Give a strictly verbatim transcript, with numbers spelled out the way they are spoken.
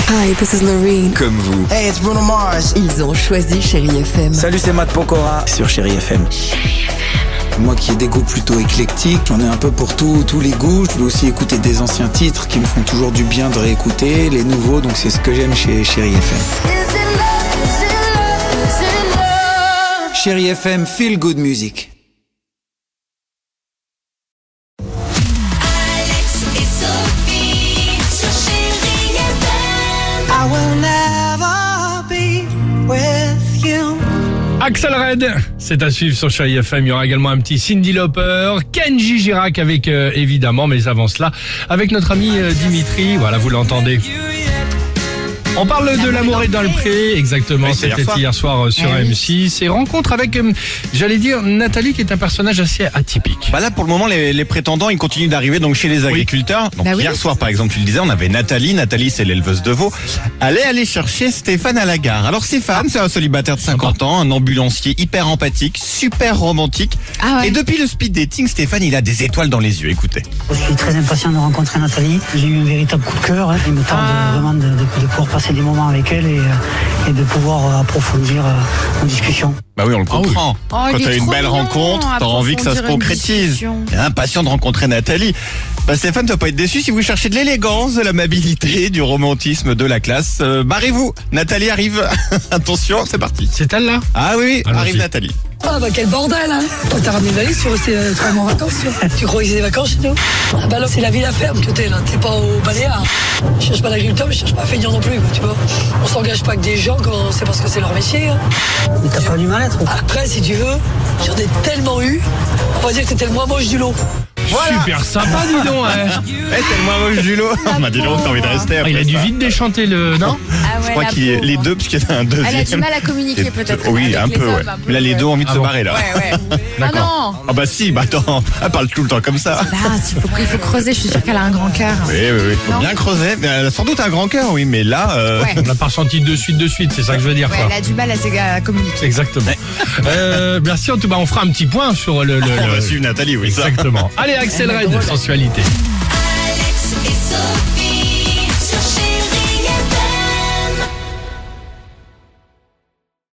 Hi, this is Noreen. Comme vous. Hey, it's Bruno Mars. Ils ont choisi Chérie F M. Salut, c'est Matt Pokora sur Chérie F M. Moi qui ai des goûts plutôt éclectiques, j'en ai un peu pour tout, tous les goûts. Je peux aussi écouter des anciens titres qui me font toujours du bien de réécouter, les nouveaux, donc c'est ce que j'aime chez Chérie F M. Chérie F M, feel good music. I will never be with you. Axel Red, c'est à suivre sur Chérie F M. Il y aura également un petit Cyndi Lauper, Kenji Girac avec euh, évidemment, mais avant cela, avec notre ami euh, Dimitri. Voilà, vous l'entendez. On parle de l'amour est dans le pré, exactement, oui, c'était hier soir, hier soir sur eh M six. Et rencontre avec, euh, j'allais dire, Nathalie qui est un personnage assez atypique. Bah là, pour le moment, les, les prétendants, ils continuent d'arriver donc chez les agriculteurs. Donc Bah oui. hier soir, par exemple, tu le disais, on avait Nathalie. Nathalie, c'est l'éleveuse de veaux. Allait aller chercher Stéphane à la gare. Alors Stéphane, c'est un célibataire de cinquante ans, un ambulancier hyper empathique, super romantique. Ah ouais. Et depuis le speed dating, Stéphane, il a des étoiles dans les yeux. Écoutez. Je suis très impatient de rencontrer Nathalie. J'ai eu un véritable coup de cœur. Hein. Il me tarde Ah. vraiment de, de, de pouvoir passer des moments avec elle et, euh, et de pouvoir euh, approfondir euh, nos discussions. Bah oui, on le Ah oui. comprend. Oh, Quand il t'as est une trop belle mignon, rencontre, t'as envie que ça se approfondir une concrétise. discussion. T'es impatient de rencontrer Nathalie. Bah Stéphane, tu vas pas être déçu si vous cherchez de l'élégance, de l'amabilité, du romantisme, de la classe. Euh, barrez-vous, Nathalie arrive. Attention, c'est parti. C'est elle là? Ah oui, oui, Allons-y. arrive Nathalie. Ah bah quel bordel hein. Toi t'as ramené une valise sur ces euh, trois mois en vacances toi. Tu crois que c'est des vacances chez nous? Ah bah là c'est la vie à ferme que t'es là, t'es pas au Baléares. Je cherche pas d'agriculteur mais je cherche pas à feignant non plus quoi, tu vois. On s'engage pas avec des gens quand c'est parce que c'est leur métier hein. Mais t'as pas du mal-être ou pas? Après si tu veux, j'en ai tellement eu, on va dire que t'étais le moins moche du lot. Voilà. Super sympa, dis donc. Hein. Eh, t'es le moins moche du lot. Bah dis donc, t'as envie de rester Ah, après il a dû ça. vite déchanter le... Non? Ah ouais, Je crois la qu'il y a pauvre. les deux, parce qu'il y en a un deuxième. Elle a du mal à communiquer Et- peut-être. Oui, avec un les peu, hommes, ouais. un peu, Mais là, les ouais. deux ont envie de Ah se bon. barrer, là. Ouais, ouais. Ah D'accord. non. Ah bah si, bah attends, elle parle tout le temps comme ça. Bah, il faut, il faut creuser, je suis sûre qu'elle a un grand cœur. Oui, oui, oui. Faut Non. bien creuser. Mais elle a sans doute un grand cœur, oui, mais là... Euh... Ouais. On l'a pas ressenti de suite, de suite, c'est ça que je veux dire. Ouais, Quoi. elle a du mal à, se- à communiquer. Exactement. euh, merci, en tout cas, on fera un petit point sur le... le, On va le... suivre Nathalie, oui. ça. Exactement. Allez, Axel Red, sensualité. Alex et Sophie.